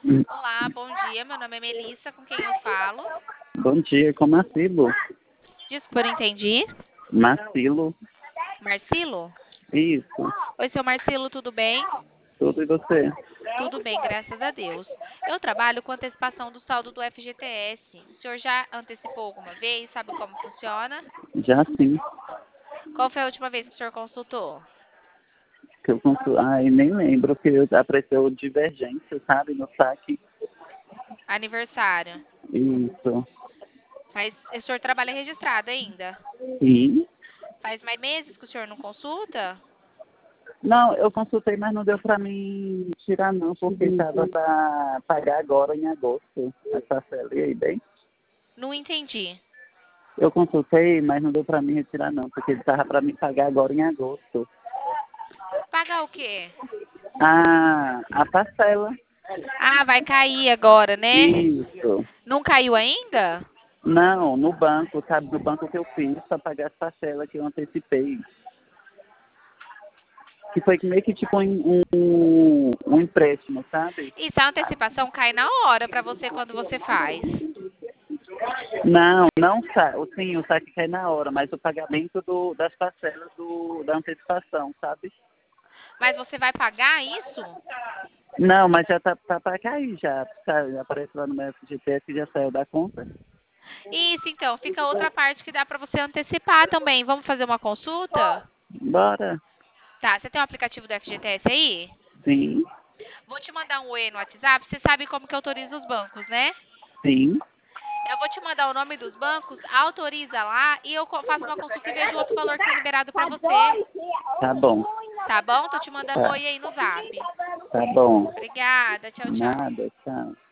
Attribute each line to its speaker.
Speaker 1: Olá, bom dia. Meu nome é Melissa, com quem eu falo?
Speaker 2: Bom dia, com Marcilo.
Speaker 1: Desculpa, não entendi.
Speaker 2: Marcilo,
Speaker 1: Marcilo?
Speaker 2: isso.
Speaker 1: Oi, seu Marcilo, tudo bem?
Speaker 2: Tudo e você?
Speaker 1: Tudo bem, graças a Deus. Eu trabalho com antecipação do saldo do FGTS. O senhor já antecipou alguma vez? Sabe como funciona?
Speaker 2: Já sim.
Speaker 1: Qual foi a última vez que o senhor consultou?
Speaker 2: Que eu consigo... Ai, nem lembro que apareceu divergência, sabe, no saque.
Speaker 1: Aniversário.
Speaker 2: Isso.
Speaker 1: Mas o senhor trabalha registrado ainda?
Speaker 2: Sim.
Speaker 1: Faz mais meses que o senhor não consulta?
Speaker 2: Não, eu consultei, mas não deu pra mim tirar não, porque estava para pagar agora em agosto. A parcela, e aí, bem?
Speaker 1: Não entendi.
Speaker 2: Eu consultei, mas não deu pra mim retirar não, porque ele estava para me pagar agora em agosto.
Speaker 1: Pagar o quê?
Speaker 2: A parcela.
Speaker 1: Ah, vai cair agora, né?
Speaker 2: Isso.
Speaker 1: Não caiu ainda?
Speaker 2: Não, no banco, sabe? No banco que eu fiz para pagar as parcelas que eu antecipei. Que foi meio que tipo um empréstimo, sabe?
Speaker 1: Isso, a antecipação cai na hora para você quando você faz.
Speaker 2: Não, não sim, o saque cai na hora, mas o pagamento das parcelas da antecipação, sabe?
Speaker 1: Mas você vai pagar isso?
Speaker 2: Não, mas já tá para cair já. Já aparece lá no meu FGTS que já saiu da conta.
Speaker 1: Isso, então, fica outra parte que dá para você antecipar também. Vamos fazer uma consulta?
Speaker 2: Bora.
Speaker 1: Tá, você tem o aplicativo do FGTS aí?
Speaker 2: Sim,
Speaker 1: Vou te mandar um oi no WhatsApp. Você sabe como que autoriza os bancos, né?
Speaker 2: sim.
Speaker 1: Eu vou te mandar o nome dos bancos, autoriza lá e eu faço uma consulta e vejo outro valor que tá liberado para você.
Speaker 2: Tá bom.
Speaker 1: Tá bom? Tô te mandando um
Speaker 2: Tá,
Speaker 1: oi aí no Zap.
Speaker 2: tá bom.
Speaker 1: Obrigada. Tchau, tchau.
Speaker 2: Nada, tchau.